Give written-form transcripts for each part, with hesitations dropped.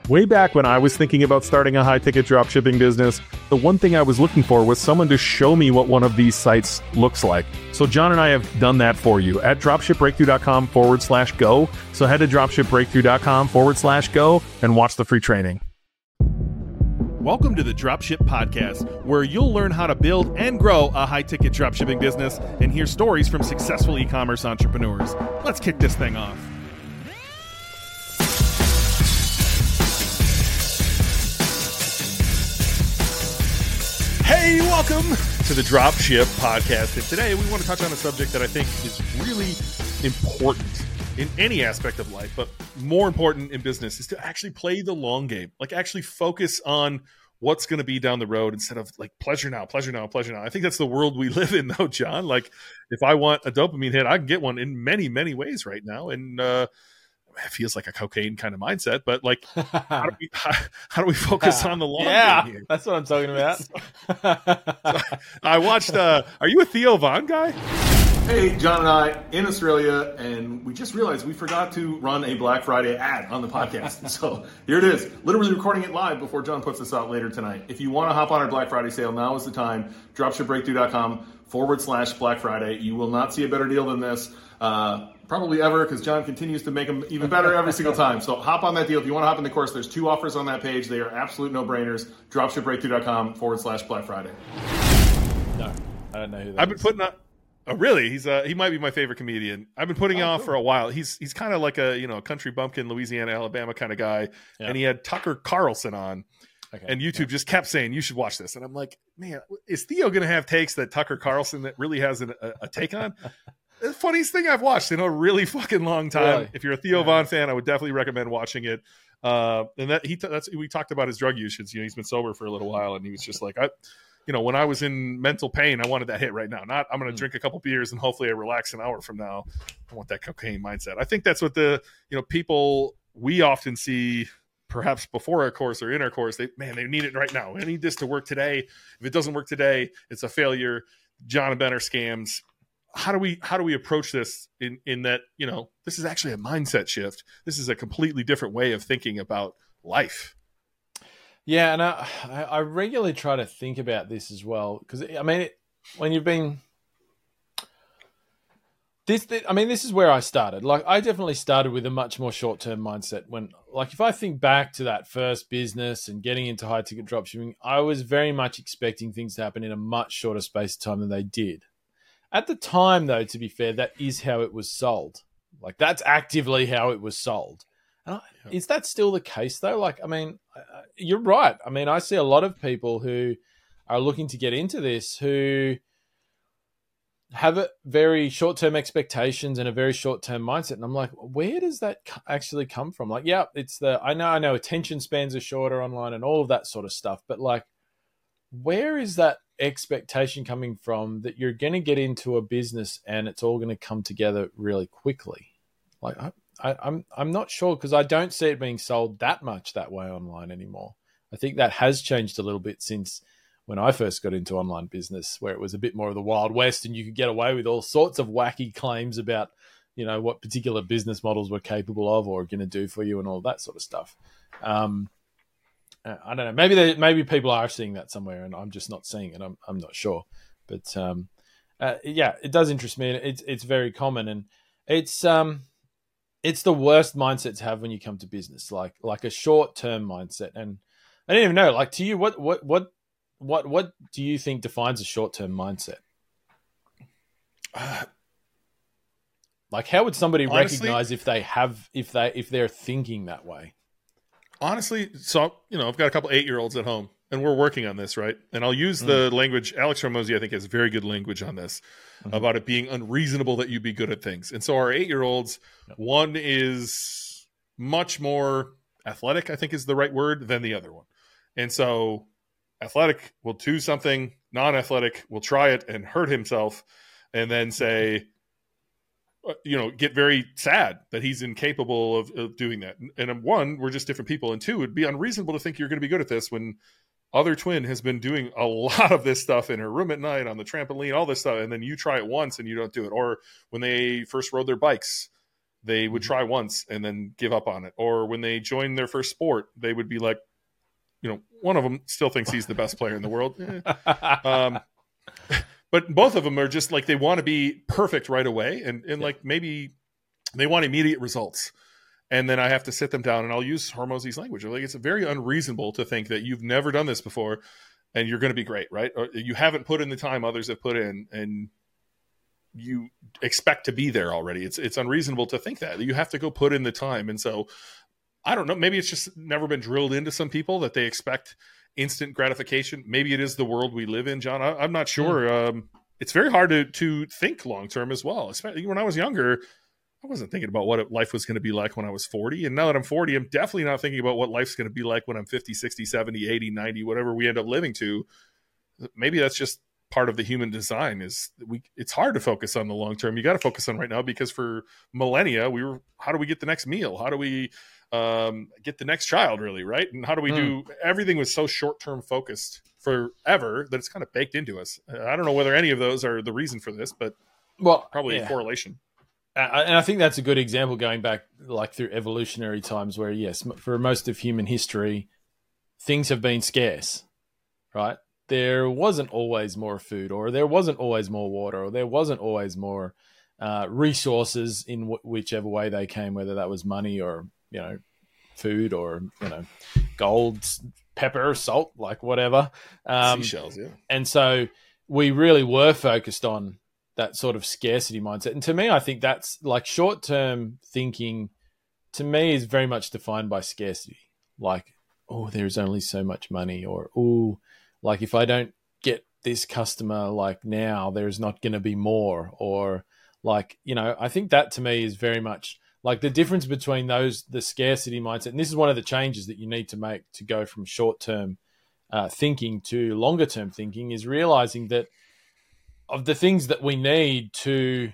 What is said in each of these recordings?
Way back when I was thinking about starting a high-ticket dropshipping business, the one thing I was looking for was someone to show me what one of these sites looks like. So John and I have done that for you at dropshipbreakthrough.com/go. So head to dropshipbreakthrough.com/go and watch the free training. Welcome to the Dropship Podcast, where you'll learn how to build and grow a high-ticket dropshipping business and hear stories from successful e-commerce entrepreneurs. Let's kick this thing off. Hey, welcome to the Dropship Podcast. And today we want to touch on a subject that I think is really important in any aspect of life, but more important in business, is to actually play the long game. Like actually focus on what's going to be down the road instead of like pleasure now, pleasure now, pleasure now. I think that's the world we live in though, John. Like if I want a dopamine hit, I can get one in many, many ways right now. And it feels like a cocaine kind of mindset, but like how do we focus on the long game here? That's what I'm talking about. So I watched, are you a Theo Von guy? Hey, John and I in Australia, and we just realized we forgot to run a Black Friday ad on the podcast. So here it is, literally recording it live before John puts this out later tonight. If you want to hop on our Black Friday sale, now is the time. Dropshipbreakthrough.com/Black Friday. You will not see a better deal than this, probably ever, because John continues to make them even better every single time. So hop on that deal. If you want to hop in the course, there's 2 offers on that page. They are absolute no-brainers. Dropshipbreakthrough.com/Black Friday. No, I don't know who that I've been putting up. Oh, really? He might be my favorite comedian. I've been putting off for a while. He's kind of like a country bumpkin, Louisiana, Alabama kind of guy, and he had Tucker Carlson on, and YouTube just kept saying you should watch this, and I'm like, man, is Theo going to have takes that Tucker Carlson that really has a take on? The funniest thing I've watched in a really fucking long time. Really? If you're a Theo Von fan, I would definitely recommend watching it. And we talked about his drug usage. He's been sober for a little while, and he was just like, when I was in mental pain, I wanted that hit right now. Not I'm going to drink a couple beers and hopefully I relax an hour from now. I want that cocaine mindset. I think that's what the people we often see, perhaps before our course or in our course. They need it right now. I need this to work today. If it doesn't work today, it's a failure. John and Ben are scams. How do we approach this in that this is actually a mindset shift? This is a completely different way of thinking about life. Yeah, and I regularly try to think about this as well, because when you've been this is where I started. Like I definitely started with a much more short-term mindset. When if I think back to that first business and getting into high-ticket dropshipping, I was very much expecting things to happen in a much shorter space of time than they did. At the time, though, to be fair, that is how it was sold. Like that's actively how it was sold. Is that still the case, though? You're right. I see a lot of people who are looking to get into this who have a very short-term expectations and a very short-term mindset. And I'm like, where does that actually come from? Like, yeah, it's I know attention spans are shorter online and all of that sort of stuff. But where is that expectation coming from that you're going to get into a business and it's all going to come together really quickly? I'm not sure, because I don't see it being sold that much that way online anymore. I think that has changed a little bit since when I first got into online business, where it was a bit more of the Wild West and you could get away with all sorts of wacky claims about, what particular business models were capable of or going to do for you and all that sort of stuff. I don't know. Maybe people are seeing that somewhere and I'm just not seeing it. I'm not sure. But it does interest me. And it's very common, and it's the worst mindset to have when you come to business, like a short-term mindset. And I don't even know, to you, what do you think defines a short-term mindset? How would somebody recognize if they're thinking that way? Honestly, so I've got a couple 8-year-olds at home, and we're working on this, right? And I'll use the language. Alex Hormozi, I think, has very good language on this about it being unreasonable that you be good at things. And so our 8-year-olds, one is much more athletic, I think is the right word, than the other one. And so athletic will do something, non-athletic will try it and hurt himself, and then say, get very sad that he's incapable of doing that. And one, we're just different people. And two, it'd be unreasonable to think you're going to be good at this when other twin has been doing a lot of this stuff in her room at night, on the trampoline, all this stuff. And then you try it once and you don't do it. Or when they first rode their bikes, they would try once and then give up on it. Or when they join their first sport, they would be like, one of them still thinks he's the best player in the world. But both of them are just like, they want to be perfect right away. And like, maybe they want immediate results. And then I have to sit them down, and I'll use Hormozi's language. Like, it's very unreasonable to think that you've never done this before and you're going to be great, right? Or you haven't put in the time others have put in, and you expect to be there already. It's unreasonable to think that. You have to go put in the time. And so I don't know, maybe it's just never been drilled into some people that they expect instant gratification. Maybe it is the world we live in, John. I'm not sure. It's very hard to think long-term as well. Especially when I was younger, I wasn't thinking about what life was going to be like when I was 40. And now that I'm 40, I'm definitely not thinking about what life's going to be like when I'm 50, 60, 70, 80, 90, whatever we end up living to. Maybe that's just part of the human design. It's hard to focus on the long term. You got to focus on right now, because for millennia, how do we get the next meal? How do we get the next child, really, right? And how do we do everything was so short-term focused forever that it's kind of baked into us. I don't know whether any of those are the reason for this, but probably a correlation. And I think that's a good example going back like through evolutionary times where, yes, for most of human history, things have been scarce, right? There wasn't always more food, or there wasn't always more water, or there wasn't always more resources in whichever way they came, whether that was money or, food or, gold, pepper, salt, like whatever. Seashells, yeah. And so we really were focused on that sort of scarcity mindset. And to me, I think that's like short-term thinking, to me, is very much defined by scarcity. Like, there's only so much money, or, like if I don't get this customer like now, there's not going to be more, or like, I think that to me is very much like the difference between the scarcity mindset. And this is one of the changes that you need to make to go from short-term thinking to longer-term thinking, is realizing that of the things that we need to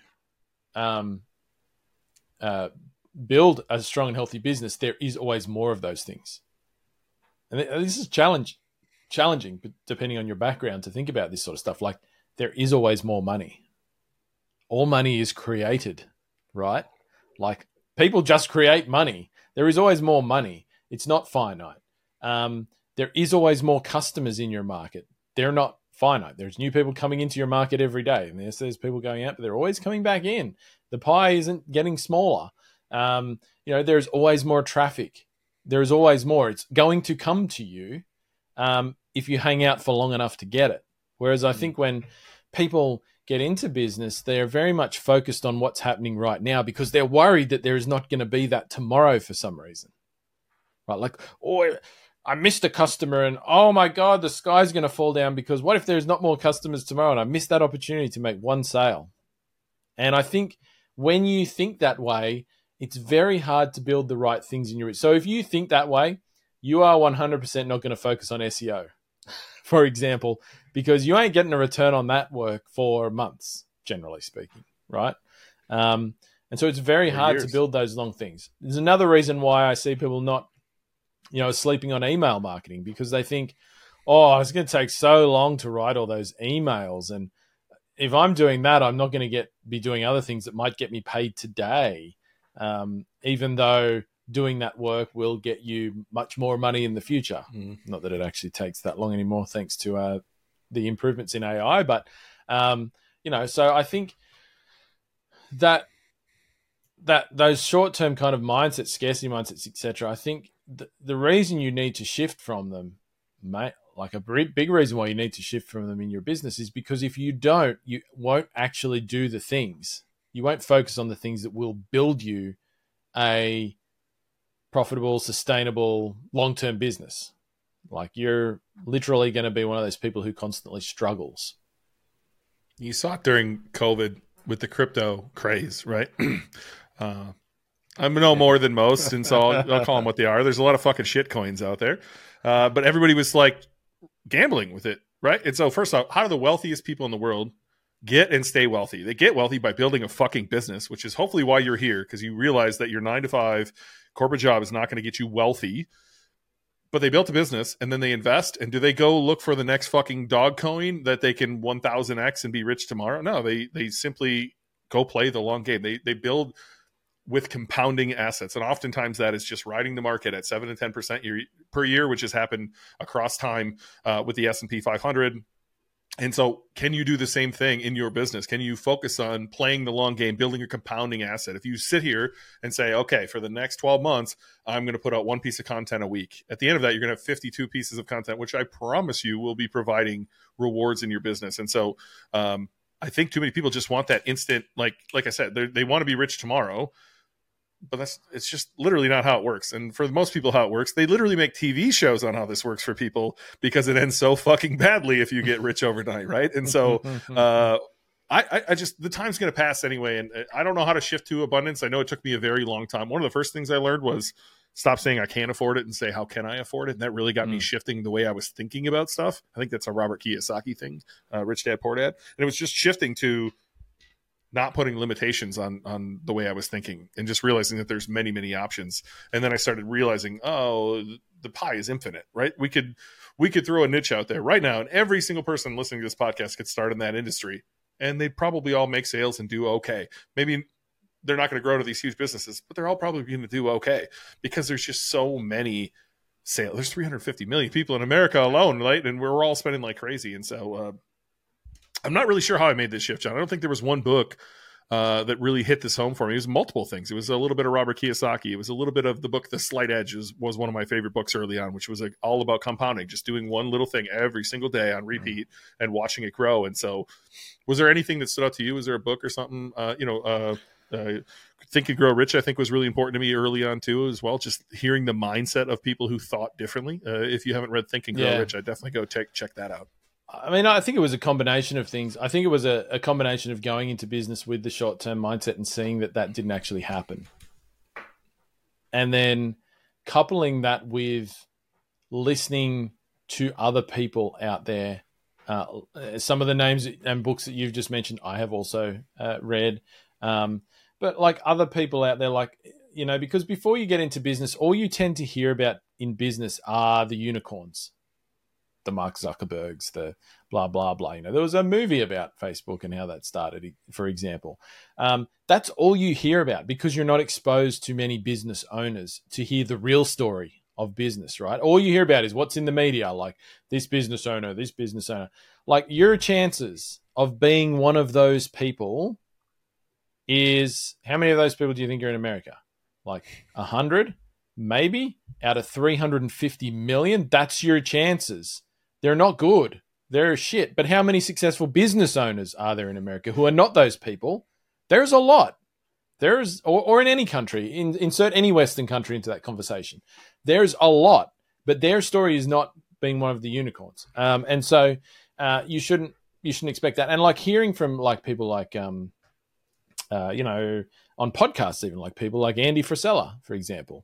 build a strong and healthy business, there is always more of those things. And this is challenging, but depending on your background, to think about this sort of stuff. Like, there is always more money. All money is created, right? Like, people just create money. There is always more money. It's not finite. There is always more customers in your market. They're not finite. There's new people coming into your market every day, and there's people going out, but they're always coming back in. The pie isn't getting smaller. There's always more traffic. There's always more. It's going to come to you if you hang out for long enough to get it. Whereas I think when people get into business, they're very much focused on what's happening right now, because they're worried that there is not going to be that tomorrow for some reason. Right? Like, I missed a customer, and oh my God, the sky's going to fall down, because what if there's not more customers tomorrow and I missed that opportunity to make one sale? And I think when you think that way, it's very hard to build the right things in your... So if you think that way, you are 100% not going to focus on SEO, for example, because you ain't getting a return on that work for months, generally speaking, right? And so it's very hard to build those long things. There's another reason why I see people not sleeping on email marketing, because they think, it's going to take so long to write all those emails. And if I'm doing that, I'm not going to be doing other things that might get me paid today, even though doing that work will get you much more money in the future. Not that it actually takes that long anymore, thanks to the improvements in AI. But, so I think that those short-term kind of mindsets, scarcity mindsets, etc., I think the reason you need to shift from them, like a big reason why you need to shift from them in your business, is because if you don't, you won't actually do the things. You won't focus on the things that will build you a profitable, sustainable, long-term business. Like, you're literally going to be one of those people who constantly struggles. You saw it during COVID with the crypto craze, right? I'm no more than most, and so I'll call them what they are. There's a lot of fucking shit coins out there. But everybody was like gambling with it, right? And so first off, how do the wealthiest people in the world get and stay wealthy? They get wealthy by building a fucking business, which is hopefully why you're here, because you realize that your 9-to-5 corporate job is not going to get you wealthy. But they built a business, and then they invest. And do they go look for the next fucking dog coin that they can 1000x and be rich tomorrow? No, they simply go play the long game. They build with compounding assets. And oftentimes that is just riding the market at 7 to 10% per year, which has happened across time with the S&P 500. And so can you do the same thing in your business? Can you focus on playing the long game, building a compounding asset? If you sit here and say, okay, for the next 12 months, I'm going to put out one piece of content a week. At the end of that, you're going to have 52 pieces of content, which I promise you will be providing rewards in your business. And so I think too many people just want that instant, like I said, they want to be rich tomorrow. But it's just literally not how it works. And for most people, how it works, they literally make TV shows on how this works for people because it ends so fucking badly if you get rich overnight, right? And so I just, the time's going to pass anyway. And I don't know how to shift to abundance. I know it took me a very long time. One of the first things I learned was stop saying I can't afford it and say, how can I afford it? And that really got me shifting the way I was thinking about stuff. I think that's a Robert Kiyosaki thing, Rich Dad, Poor Dad. And it was just shifting to not putting limitations on the way I was thinking and just realizing that there's many, many options. And then I started realizing, oh, the pie is infinite, right? We could throw a niche out there right now, and every single person listening to this podcast could start in that industry, and they'd probably all make sales and do okay. Maybe they're not going to grow to these huge businesses, but they're all probably going to do okay because there's just so many sales. There's 350 million people in America alone, right? And we're all spending like crazy. And so I'm not really sure how I made this shift, John. I don't think there was one book that really hit this home for me. It was multiple things. It was a little bit of Robert Kiyosaki. It was a little bit of the book The Slight Edge was one of my favorite books early on, which was all about compounding, just doing one little thing every single day on repeat and watching it grow. And so was there anything that stood out to you? Was there a book or something? Think and Grow Rich, I think, was really important to me early on too, as well. Just hearing the mindset of people who thought differently. If you haven't read Think and Grow Rich, I'd definitely go check that out. I mean, I think it was a combination of things. I think it was a combination of going into business with the short-term mindset and seeing that didn't actually happen. And then coupling that with listening to other people out there. Some of the names and books that you've just mentioned, I have also read. But like other people out there, like, because before you get into business, all you tend to hear about in business are the unicorns. The Mark Zuckerbergs, the blah, blah, blah. There was a movie about Facebook and how that started, for example. That's all you hear about because you're not exposed to many business owners to hear the real story of business, right? All you hear about is what's in the media, like this business owner. Like your chances of being one of those people is, how many of those people do you think are in America? Like 100, maybe, out of 350 million? That's your chances. They're not good. They're shit. But how many successful business owners are there in America who are not those people? There's a lot. There's, or in any country, insert any Western country into that conversation. There's a lot, but their story is not being one of the unicorns. And so you shouldn't expect that. And like hearing from like people like, on podcasts, even like people like Andy Frisella, for example,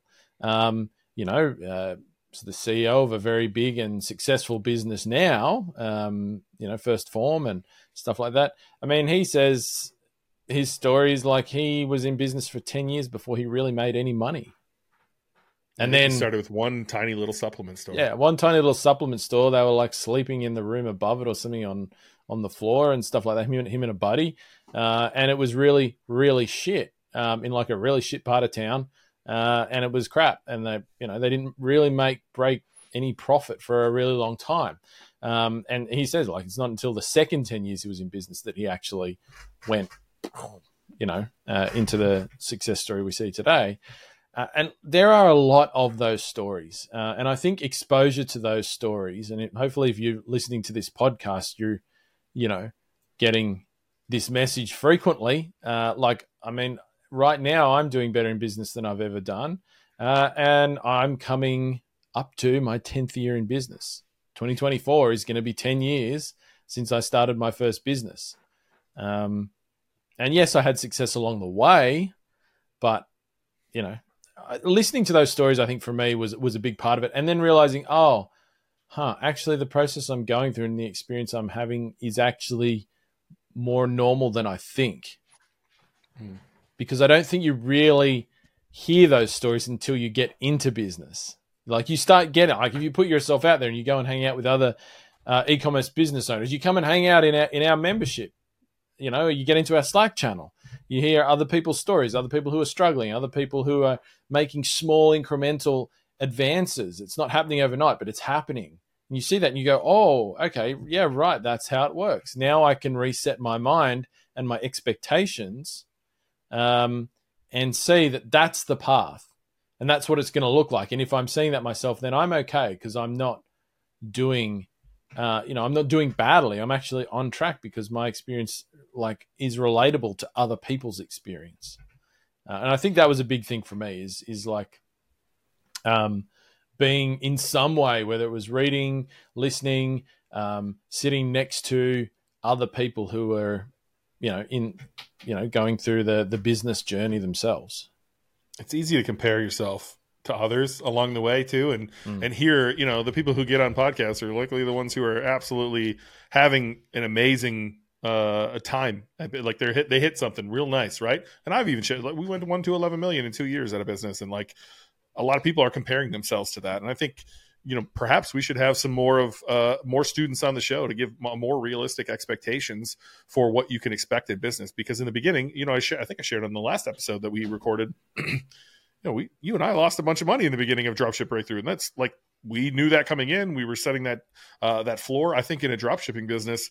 the CEO of a very big and successful business now, First Form and stuff like that. I mean, he says his story is like he was in business for 10 years before he really made any money. And then he started with one tiny little supplement store. Yeah, one tiny little supplement store. They were like sleeping in the room above it or something on the floor and stuff like that, him and a buddy. And it was really, really shit in like a really shit part of town. And it was crap, and they didn't really break any profit for a really long time. And he says, like, it's not until the second 10 years he was in business that he actually went, into the success story we see today. And there are a lot of those stories, and I think exposure to those stories, and hopefully, if you're listening to this podcast, you're, getting this message frequently. Right now, I'm doing better in business than I've ever done. And I'm coming up to my 10th year in business. 2024 is going to be 10 years since I started my first business. And yes, I had success along the way, but, listening to those stories, I think for me was a big part of it. And then realizing, actually the process I'm going through and the experience I'm having is actually more normal than I think. Because I don't think you really hear those stories until you get into business. Like you start getting, like if you put yourself out there and you go and hang out with other e-commerce business owners, you come and hang out in our membership, you get into our Slack channel. You hear other people's stories, other people who are struggling, other people who are making small incremental advances. It's not happening overnight, but it's happening. And you see that and you go, oh, okay, yeah, right. That's how it works. Now I can reset my mind and my expectations and see that that's the path. And that's what it's going to look like. And if I'm seeing that myself, then I'm okay because I'm not doing, I'm not doing badly. I'm actually on track because my experience is relatable to other people's experience. And I think that was a big thing for me is being in some way, whether it was reading, listening, sitting next to other people who are, going through the business journey themselves. It's easy to compare yourself to others along the way too. And here, the people who get on podcasts are likely the ones who are absolutely having an amazing time. Like they hit something real nice. Right. And I've even shared, we went to 1 to 11 million in 2 years out of business. And a lot of people are comparing themselves to that. And I think, perhaps we should have some more students on the show to give more realistic expectations for what you can expect in business. Because in the beginning, I think I shared on the last episode that we recorded, you and I lost a bunch of money in the beginning of Dropship Breakthrough. And that's we knew that coming in. We were setting that floor. I think in a dropshipping business,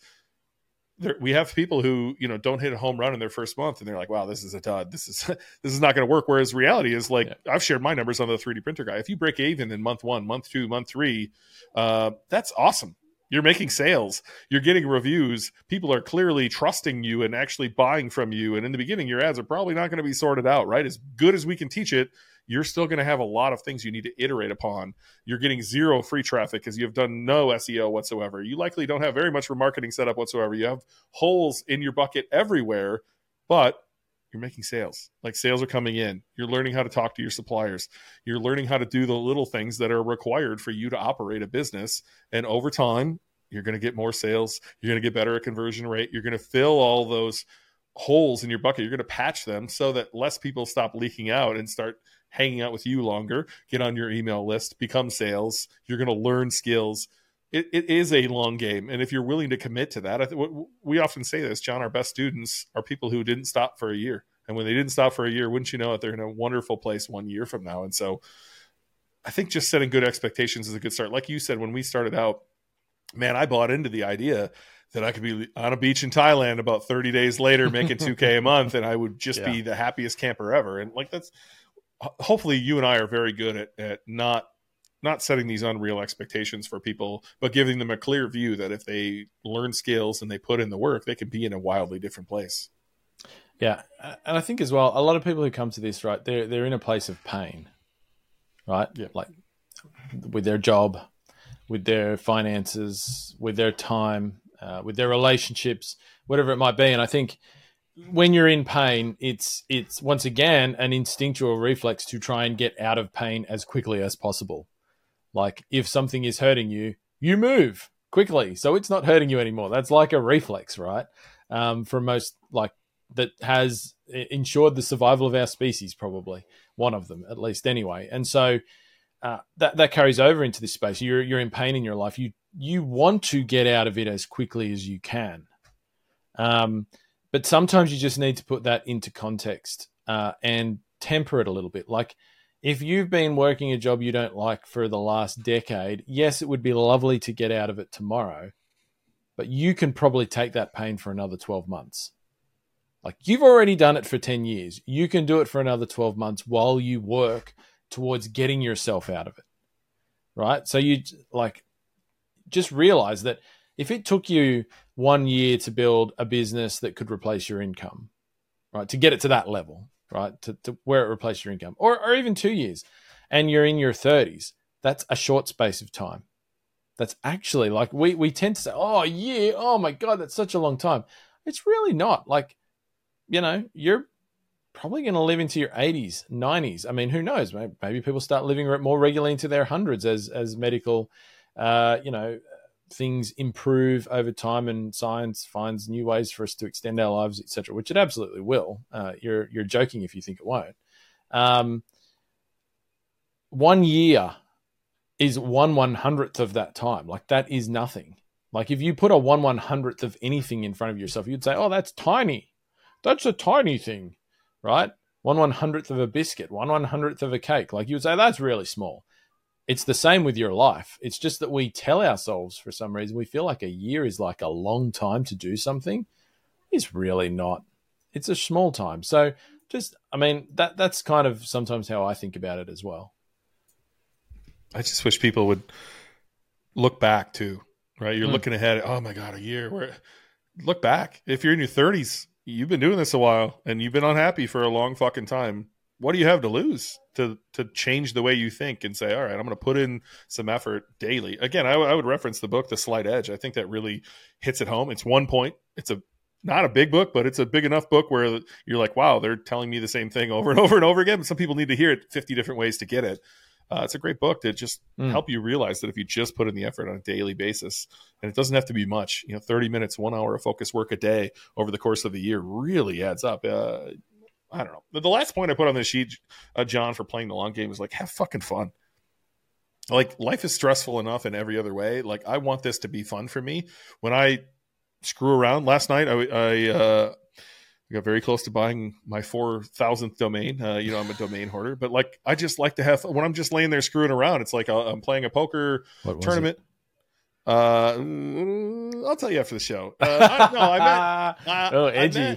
we have people who, don't hit a home run in their first month and they're like, wow, this is a dud. This is not going to work. Whereas reality is I've shared my numbers on the 3D printer guy. If you break even in month 1, month 2, month 3, that's awesome. You're making sales. You're getting reviews. People are clearly trusting you and actually buying from you. And in the beginning, your ads are probably not going to be sorted out, right? As good as we can teach it, you're still going to have a lot of things you need to iterate upon. You're getting zero free traffic because you've done no SEO whatsoever. You likely don't have very much remarketing set up whatsoever. You have holes in your bucket everywhere, but you're making sales. Sales are coming in. You're learning how to talk to your suppliers. You're learning how to do the little things that are required for you to operate a business. And over time, you're going to get more sales. You're going to get better at conversion rate. You're going to fill all those holes in your bucket. You're going to patch them so that less people stop leaking out and start hanging out with you longer, get on your email list, become sales. You're going to learn skills. It is a long game. And if you're willing to commit to that, we often say this, John, our best students are people who didn't stop for a year. And when they didn't stop for a year, wouldn't you know it, they're in a wonderful place 1 year from now. And so I think just setting good expectations is a good start. Like you said, when we started out, man, I bought into the idea that I could be on a beach in Thailand about 30 days later, making $2,000 a month, and I would just be the happiest camper ever. And that's hopefully you and I are very good at not setting these unreal expectations for people, but giving them a clear view that if they learn skills and they put in the work, they can be in a wildly different place. Yeah. And I think as well, a lot of people who come to this, right, they're in a place of pain, right? Yeah. With their job, with their finances, with their time, with their relationships, whatever it might be. And I think when you're in pain, it's once again an instinctual reflex to try and get out of pain as quickly as possible. If something is hurting you, you move quickly, so it's not hurting you anymore. That's like a reflex, right? For most, that has ensured the survival of our species, probably one of them at least, anyway. And so that carries over into this space. You're in pain in your life. You want to get out of it as quickly as you can. But sometimes you just need to put that into context and temper it a little bit. If you've been working a job you don't like for the last decade, yes, it would be lovely to get out of it tomorrow, but you can probably take that pain for another 12 months. You've already done it for 10 years. You can do it for another 12 months while you work towards getting yourself out of it, right? So you just realize that if it took you 1 year to build a business that could replace your income, right, to get it to that level, right, to where it replaced your income, or even 2 years, and you're in your 30s, that's a short space of time. That's actually we tend to say, oh, yeah, oh my God, that's such a long time. It's really not. You're probably going to live into your 80s, 90s. I mean, who knows? Maybe people start living more regularly into their hundreds as medical, things improve over time and science finds new ways for us to extend our lives, etc., which it absolutely will. You're joking if you think it won't. 1 year is 1/100th of that time. That is nothing. If you put a 1/100th of anything in front of yourself, you'd say, oh, that's tiny. that's a tiny thing, right? 1/100th of a biscuit, 1/100th of a cake. Like you would say, that's really small. It's the same with your life. It's just that we tell ourselves for some reason, we feel like a year is like a long time to do something. It's really not. It's a small time. So that's kind of sometimes how I think about it as well. I just wish people would look back too, right? You're looking ahead. Oh my God, a year. Look back. If you're in your 30s, you've been doing this a while and you've been unhappy for a long fucking time. What do you have to lose to change the way you think and say, all right, I'm going to put in some effort daily? Again, I would reference the book, The Slight Edge. I think that really hits it home. It's 1 point. It's not a big book, but it's a big enough book where you're like, wow, they're telling me the same thing over and over and over again. But some people need to hear it 50 different ways to get it. It's a great book to just help you realize that if you just put in the effort on a daily basis, and it doesn't have to be much, 30 minutes, 1 hour of focused work a day over the course of the year really adds up. I don't know. The last point I put on this sheet, John, for playing the long game is like, have fucking fun. Like, life is stressful enough in every other way. Like, I want this to be fun for me. When I screw around last night, I got very close to buying my 4,000th domain. I'm a domain hoarder, but like, I just like to have fun. When I'm just laying there screwing around, it's like I'm playing a poker tournament. I'll tell you after the show. Edgy.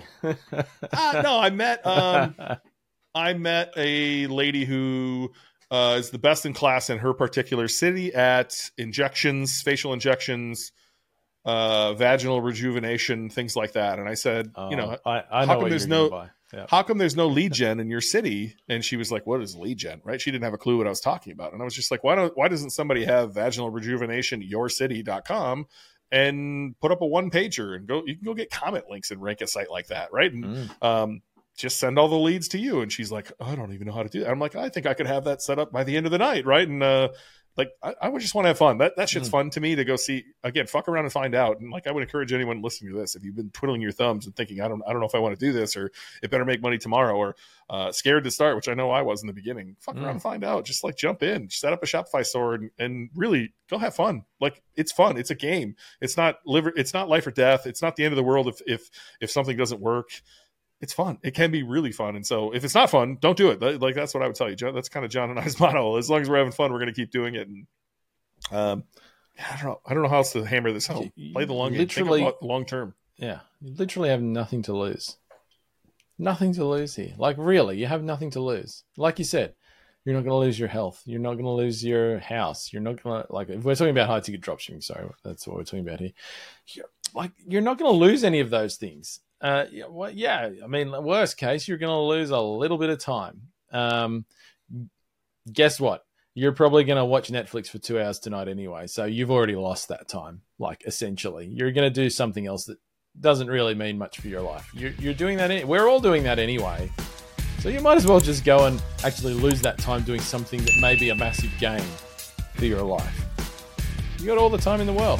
I met a lady who is the best in class in her particular city at injections, facial injections, vaginal rejuvenation, things like that. And I said, I know how come there's no how come there's no lead gen in your city? And she was like, what is lead gen? Right? She didn't have a clue what I was talking about. And I was just like, why doesn't somebody have vaginal rejuvenation yourcity.com and put up a one pager and you can go get comment links and rank a site like that, right? And just send all the leads to you. And she's like, oh, I don't even know how to do that. I'm like, I think I could have that set up by the end of the night, right? And I would just want to have fun. That shit's fun to me to go see. Again, fuck around and find out. And like, I would encourage anyone listening to this, if you've been twiddling your thumbs and thinking, I don't know if I want to do this, or it better make money tomorrow, or scared to start, which I know I was in the beginning. Fuck around and find out. Just like jump in, set up a Shopify store, and really go have fun. Like, it's fun. It's a game. It's not life or death. It's not the end of the world if something doesn't work. It's fun. It can be really fun. And so if it's not fun, don't do it. Like, that's what I would tell you, John. That's kind of John and I's motto. As long as we're having fun, we're going to keep doing it. And I don't know how else to hammer this home. Play the long game. Think about long term. Yeah. You literally have nothing to lose. Nothing to lose here. Like, really, you have nothing to lose. Like you said, you're not going to lose your health. You're not going to lose your house. You're not going to, like, if we're talking about high ticket dropshipping, sorry, that's what we're talking about here. You're not going to lose any of those things. I mean, worst case, you're going to lose a little bit of time. Guess what? You're probably going to watch Netflix for 2 hours tonight anyway. So you've already lost that time. Like, essentially, you're going to do something else that doesn't really mean much for your life. You're doing that. We're all doing that anyway. So you might as well just go and actually lose that time doing something that may be a massive gain for your life. You got all the time in the world.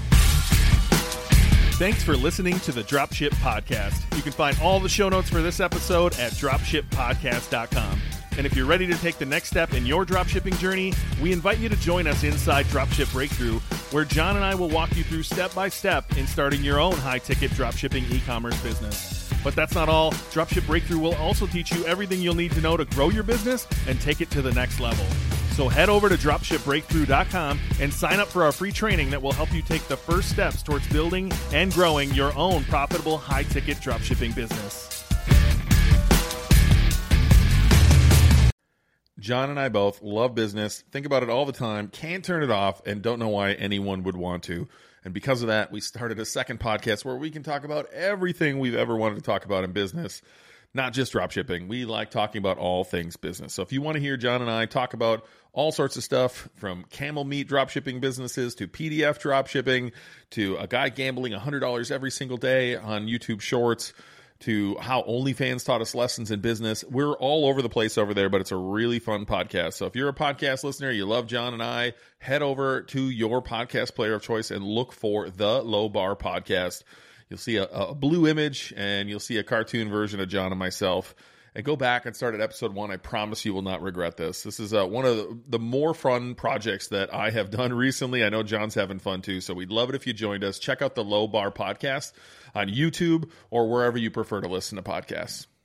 Thanks for listening to the Dropship Podcast. You can find all the show notes for this episode at dropshippodcast.com. And if you're ready to take the next step in your dropshipping journey, we invite you to join us inside Dropship Breakthrough, where John and I will walk you through step by step in starting your own high-ticket dropshipping e-commerce business. But that's not all. Dropship Breakthrough will also teach you everything you'll need to know to grow your business and take it to the next level. So head over to dropshipbreakthrough.com and sign up for our free training that will help you take the first steps towards building and growing your own profitable high-ticket dropshipping business. John and I both love business, think about it all the time, can't turn it off, and don't know why anyone would want to. And because of that, we started a second podcast where we can talk about everything we've ever wanted to talk about in business. Not just dropshipping. We like talking about all things business. So if you want to hear John and I talk about all sorts of stuff, from camel meat dropshipping businesses to PDF dropshipping to a guy gambling $100 every single day on YouTube Shorts to how OnlyFans taught us lessons in business, we're all over the place over there, but it's a really fun podcast. So if you're a podcast listener, you love John and I, head over to your podcast player of choice and look for the Low Bar Podcast. You'll see a blue image, and you'll see a cartoon version of John and myself. and go back and start at episode 1. I promise you will not regret this. This is one of the more fun projects that I have done recently. I know John's having fun too, so we'd love it if you joined us. Check out the Low Bar Podcast on YouTube or wherever you prefer to listen to podcasts.